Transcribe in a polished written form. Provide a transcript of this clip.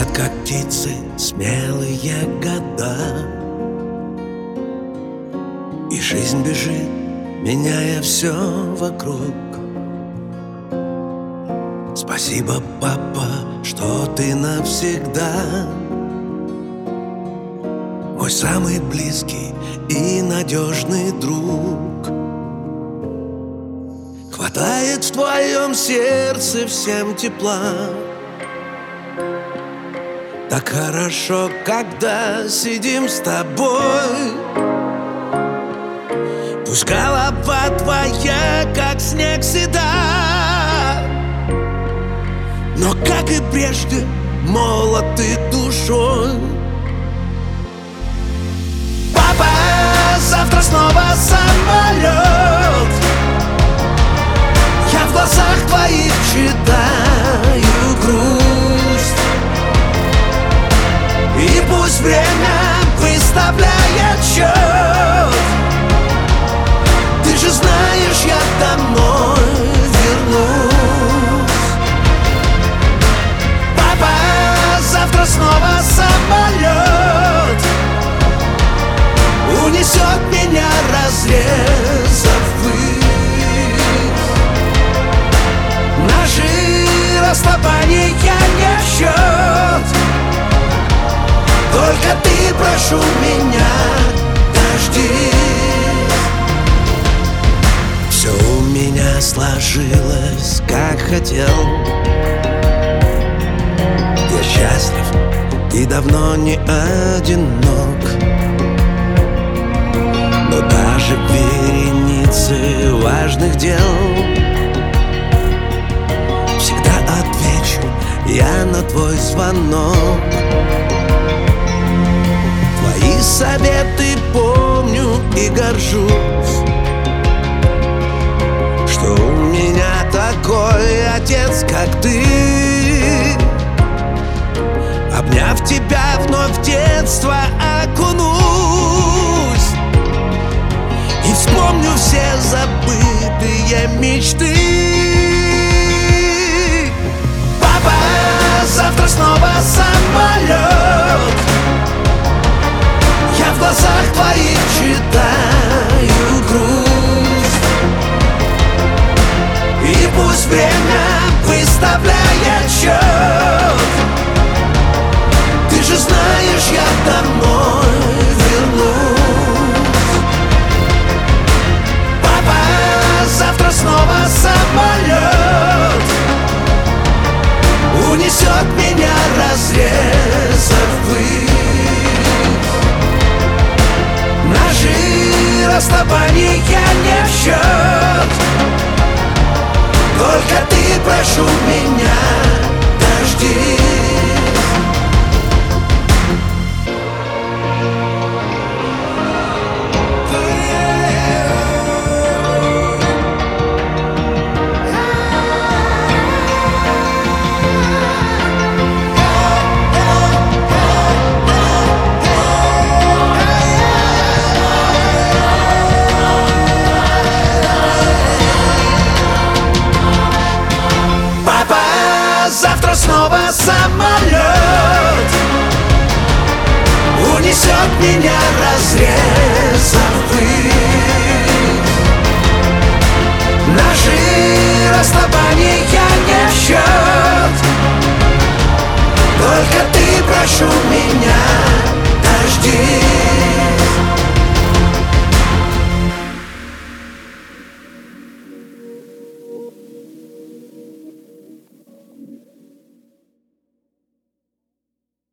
Летят, как птицы, смелые года, и жизнь бежит, меняя все вокруг. Спасибо, папа, что ты навсегда мой самый близкий и надежный друг. Хватает в твоем сердце всем тепла. Так хорошо, когда сидим с тобой. Пусть голова твоя, как снег, седа, но, как и прежде, молод ты душой. Папа, завтра снова самолет. Я в глазах твоих читаю грусть. И пусть время выставляет счет, ты же знаешь, я домой вернусь. Папа, завтра снова самолет унесет меня, разрезав ввысь. Наши расставания не в счет, только ты, прошу меня, дождись. Все у меня сложилось, как хотел. Я счастлив и давно не одинок, но даже в веренице важных дел всегда отвечу я на твой звонок. Твои советы помню и горжусь, что у меня такой отец, как ты. Обняв тебя, вновь в детство окунусь и вспомню все забытые мечты. Папа, завтра снова самолет. Я в глазах твоих читаю грусть. И пусть время выставляет счет, ты же знаешь, я домой вернусь. Папа, завтра снова самолет унесет меня, разрезав ввысь. Наши расставания не в счет, только ты, прошу меня, дождись. Завтра снова самолет унесет меня, разрезав ввысь.